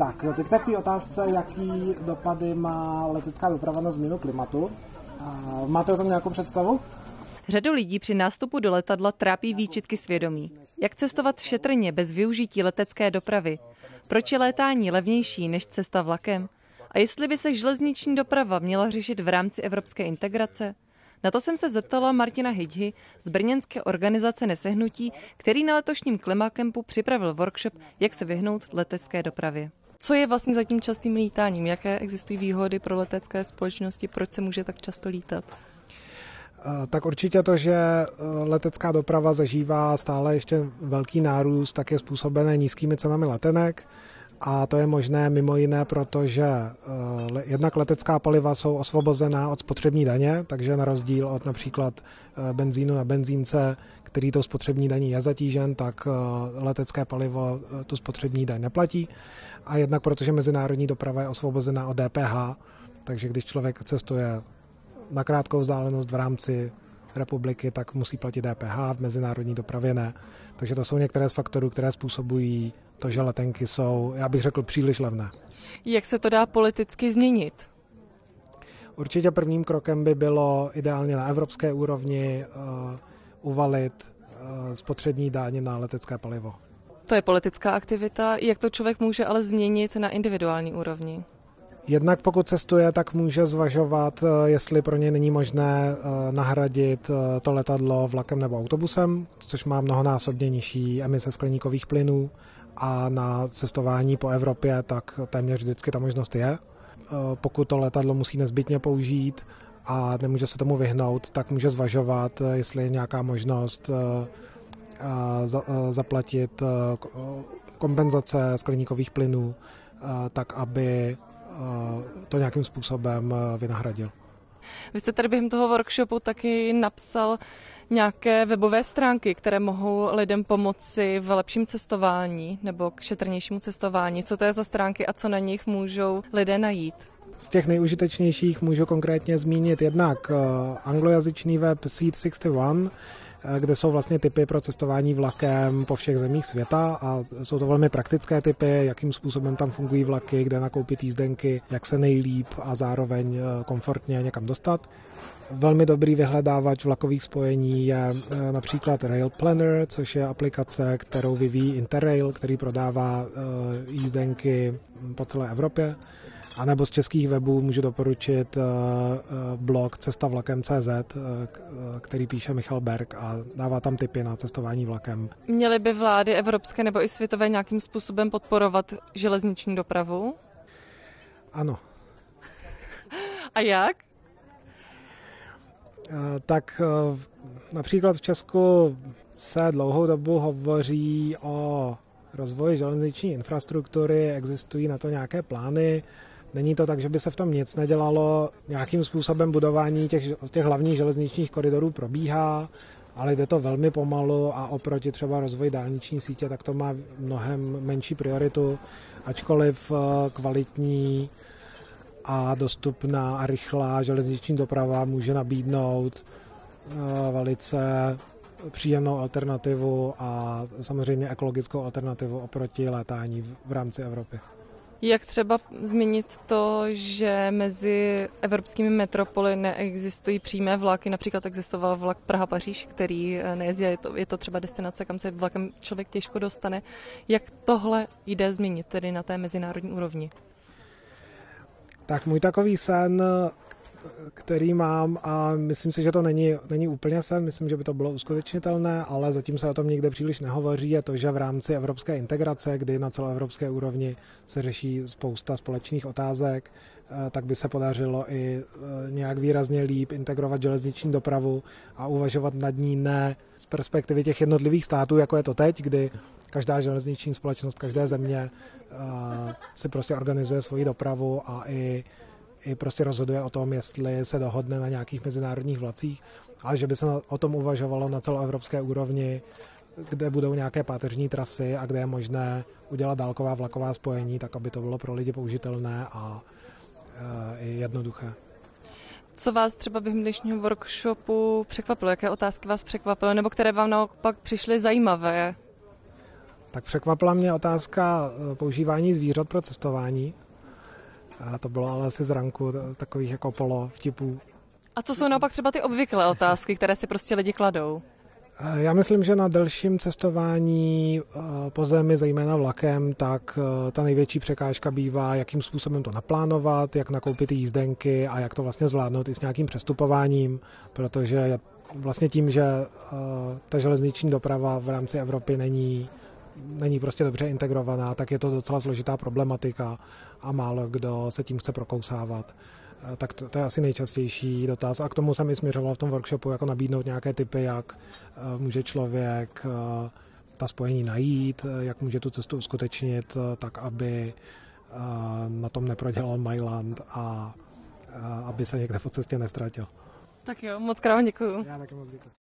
Tak, teďka k té otázce, jaký dopady má letecká doprava na změnu klimatu. Máte o tom nějakou představu? Řadu lidí při nástupu do letadla trápí výčitky svědomí. Jak cestovat šetrně bez využití letecké dopravy? Proč je létání levnější než cesta vlakem? A jestli by se železniční doprava měla řešit v rámci evropské integrace? Na to jsem se zeptala Martina Hydhy z brněnské organizace Nesehnutí, který na letošním Klimakempu připravil workshop, jak se vyhnout letecké dopravě. Co je vlastně za tím častým lítáním? Jaké existují výhody pro letecké společnosti? Proč se může tak často lítat? Tak určitě to, že letecká doprava zažívá stále ještě velký nárůst, tak je způsobené nízkými cenami letenek. A to je možné mimo jiné, protože jednak letecká paliva jsou osvobozená od spotřební daně, takže na rozdíl od například benzínu na benzínce, který tou spotřební daní je zatížen, tak letecké palivo tu spotřební daň neplatí. A jednak protože mezinárodní doprava je osvobozená od DPH, takže když člověk cestuje na krátkou vzdálenost v rámci republiky, tak musí platit DPH, v mezinárodní dopravě ne. Takže to jsou některé z faktorů, které způsobují to, že letenky jsou, já bych řekl, příliš levné. Jak se to dá politicky změnit? Určitě prvním krokem by bylo ideálně na evropské úrovni uvalit spotřební daň na letecké palivo. To je politická aktivita. Jak to člověk může ale změnit na individuální úrovni? Jednak pokud cestuje, tak může zvažovat, jestli pro ně není možné nahradit to letadlo vlakem nebo autobusem, což má mnohonásobně nižší emise skleníkových plynů a na cestování po Evropě tak téměř vždycky ta možnost je. Pokud to letadlo musí nezbytně použít a nemůže se tomu vyhnout, tak může zvažovat, jestli je nějaká možnost zaplatit kompenzace skleníkových plynů, tak aby to nějakým způsobem vynahradil. Vy jste tady během toho workshopu taky napsal nějaké webové stránky, které mohou lidem pomoci v lepším cestování nebo k šetrnějšímu cestování. Co to je za stránky a co na nich můžou lidé najít? Z těch nejužitečnějších můžu konkrétně zmínit jednak anglojazyčný web Seat 61, kde jsou vlastně tipy pro cestování vlakem po všech zemích světa a jsou to velmi praktické tipy, jakým způsobem tam fungují vlaky, kde nakoupit jízdenky, jak se nejlíp a zároveň komfortně někam dostat. Velmi dobrý vyhledávač vlakových spojení je například Rail Planner, což je aplikace, kterou vyvíjí Interrail, který prodává jízdenky po celé Evropě. A nebo z českých webů můžu doporučit blog cestavlakem.cz, který píše Michal Berg a dává tam tipy na cestování vlakem. Měly by vlády evropské nebo i světové nějakým způsobem podporovat železniční dopravu? Ano. A jak? Tak například v Česku se dlouhou dobu hovoří o rozvoji železniční infrastruktury, existují na to nějaké plány. Není to tak, že by se v tom nic nedělalo. Nějakým způsobem budování těch hlavních železničních koridorů probíhá, ale jde to velmi pomalu a oproti třeba rozvoji dálniční sítě, tak to má mnohem menší prioritu, ačkoliv kvalitní a dostupná a rychlá železniční doprava může nabídnout velice příjemnou alternativu a samozřejmě ekologickou alternativu oproti létání v rámci Evropy. Jak třeba změnit to, že mezi evropskými metropoly neexistují přímé vlaky, například existoval vlak Praha-Paříž, který nejezdí, je to třeba destinace, kam se vlakem člověk těžko dostane. Jak tohle jde změnit tedy na té mezinárodní úrovni? Tak můj takový sen, který mám, a myslím si, že to není úplně sen, myslím, že by to bylo uskutečnitelné, ale zatím se o tom nikde příliš nehovoří, je to, že v rámci evropské integrace, kdy na celoevropské úrovni se řeší spousta společných otázek, tak by se podařilo i nějak výrazně líp integrovat železniční dopravu a uvažovat nad ní ne z perspektivy těch jednotlivých států, jako je to teď, kdy každá železniční společnost, každé země si prostě organizuje svoji dopravu a i prostě rozhoduje o tom, jestli se dohodne na nějakých mezinárodních vlacích, ale že by se o tom uvažovalo na celoevropské úrovni, kde budou nějaké páteřní trasy a kde je možné udělat dálková vlaková spojení, tak aby to bylo pro lidi použitelné a i jednoduché. Co vás třeba během dnešního workshopu překvapilo? Jaké otázky vás překvapily nebo které vám naopak přišly zajímavé? Tak překvapila mě otázka používání zvířat pro cestování. A to bylo ale asi z ranku takových jako polo vtipů. A co jsou naopak třeba ty obvyklé otázky, které si prostě lidi kladou? Já myslím, že na delším cestování po zemi, zejména vlakem, tak ta největší překážka bývá, jakým způsobem to naplánovat, jak nakoupit jízdenky a jak to vlastně zvládnout i s nějakým přestupováním, protože vlastně tím, že ta železniční doprava v rámci Evropy není prostě dobře integrovaná, tak je to docela složitá problematika a málo kdo se tím chce prokousávat. Tak to je asi nejčastější dotaz a k tomu jsem i směřoval v tom workshopu, jako nabídnout nějaké tipy, jak může člověk ta spojení najít, jak může tu cestu uskutečnit tak, aby na tom neprodělal Mailand a aby se někde po cestě nestratil. Tak jo, moc krát děkuju. Já taky moc děkuji.